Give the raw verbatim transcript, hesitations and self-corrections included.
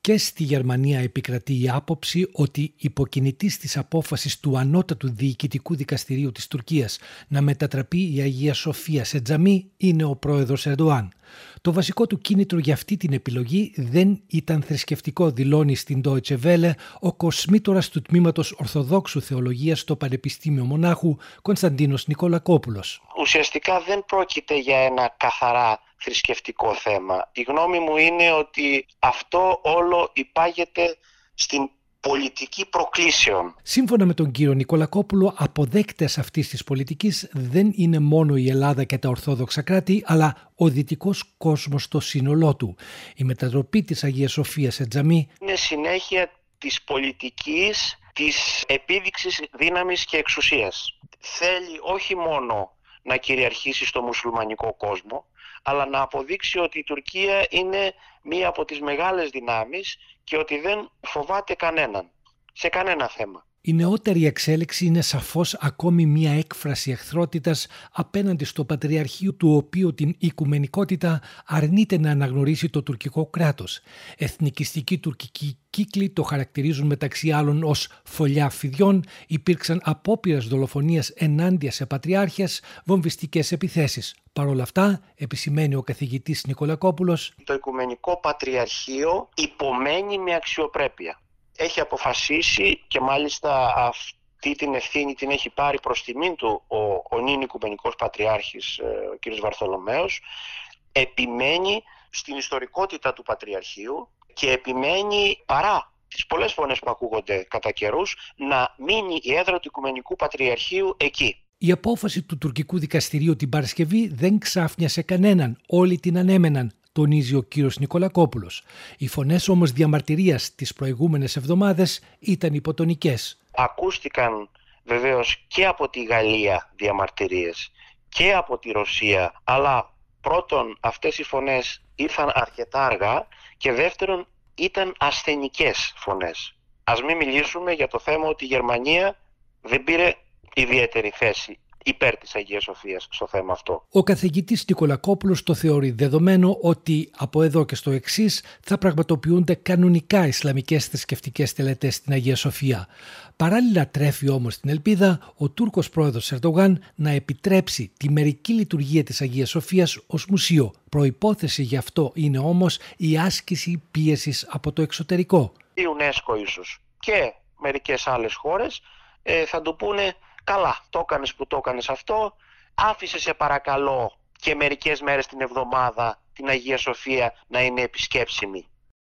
Και στη Γερμανία επικρατεί η άποψη ότι υποκινητής της απόφασης του Ανώτατου Διοικητικού Δικαστηρίου της Τουρκίας να μετατραπεί η Αγία Σοφία σε τζαμί είναι ο πρόεδρος Ερντοάν. Το βασικό του κίνητρο για αυτή την επιλογή δεν ήταν θρησκευτικό, δηλώνει στην Deutsche Welle ο κοσμήτορας του τμήματος Ορθοδόξου Θεολογίας στο Πανεπιστήμιο Μονάχου, Κωνσταντίνος Νικολακόπουλος. Ουσιαστικά δεν πρόκειται για ένα καθαρά θρησκευτικό θέμα. Η γνώμη μου είναι ότι αυτό όλο υπάγεται στην πολιτική προκλήσεων. Σύμφωνα με τον κύριο Νικολακόπουλο, αποδέκτες αυτής της πολιτικής δεν είναι μόνο η Ελλάδα και τα Ορθόδοξα κράτη, αλλά ο δυτικός κόσμος στο σύνολό του. Η μετατροπή της Αγίας Σοφίας σε τζαμί είναι συνέχεια της πολιτικής της επίδειξης δύναμης και εξουσίας. Θέλει όχι μόνο να κυριαρχήσει στο μουσουλμανικό κόσμο, αλλά να αποδείξει ότι η Τουρκία είναι μία από τις μεγάλες δυνάμεις και ότι δεν φοβάται κανέναν, σε κανένα θέμα. Η νεότερη εξέλιξη είναι σαφώς ακόμη μία έκφραση εχθρότητας απέναντι στο Πατριαρχείο, του οποίου την οικουμενικότητα αρνείται να αναγνωρίσει το τουρκικό κράτος. Εθνικιστικοί τουρκικοί κύκλοι το χαρακτηρίζουν μεταξύ άλλων ως φωλιά φιδιών. Υπήρξαν απόπειρες δολοφονίας ενάντια σε πατριάρχες, βομβιστικές επιθέσεις. Παρ' όλα αυτά, επισημαίνει ο καθηγητής Νικολακόπουλος, το Οικουμενικό Πατριαρχείο υπομένει με αξιοπρέπεια. Έχει αποφασίσει και μάλιστα αυτή την ευθύνη την έχει πάρει προς τιμήν του ο, ο νυν Οικουμενικός Πατριάρχης ο κ. Βαρθολομαίος, επιμένει στην ιστορικότητα του Πατριαρχείου και επιμένει, παρά τις πολλές φωνές που ακούγονται κατά καιρούς, να μείνει η έδρα του Οικουμενικού Πατριαρχείου εκεί. Η απόφαση του τουρκικού δικαστηρίου την Παρασκευή δεν ξάφνιασε κανέναν, όλοι την ανέμεναν, τονίζει ο κύριος Νικολακόπουλος. Οι φωνές όμως διαμαρτυρίας τις προηγούμενες εβδομάδες ήταν υποτονικές. Ακούστηκαν βεβαίως και από τη Γαλλία διαμαρτυρίες και από τη Ρωσία, αλλά πρώτον αυτές οι φωνές ήρθαν αρκετά αργά και δεύτερον ήταν ασθενικές φωνές. Ας μην μιλήσουμε για το θέμα ότι η Γερμανία δεν πήρε ιδιαίτερη θέση υπέρ της Αγίας Σοφίας στο θέμα αυτό. Ο καθηγητής Νικολακόπουλος το θεωρεί δεδομένο ότι από εδώ και στο εξής θα πραγματοποιούνται κανονικά ισλαμικές θρησκευτικές τελετές στην Αγία Σοφία. Παράλληλα τρέφει όμως την ελπίδα ο Τούρκος πρόεδρος Ερντογάν να επιτρέψει τη μερική λειτουργία της Αγίας Σοφίας ως μουσείο. Προϋπόθεση γι' αυτό είναι όμως η άσκηση πίεσης από το εξωτερικό. Η UNESCO ίσως και μερικές άλλες χώρες ε, θα του πούνε, καλά, το έκανες που το έκανες αυτό, άφησε σε παρακαλώ και μερικές μέρες την εβδομάδα την Αγία Σοφία να είναι επισκέψιμη.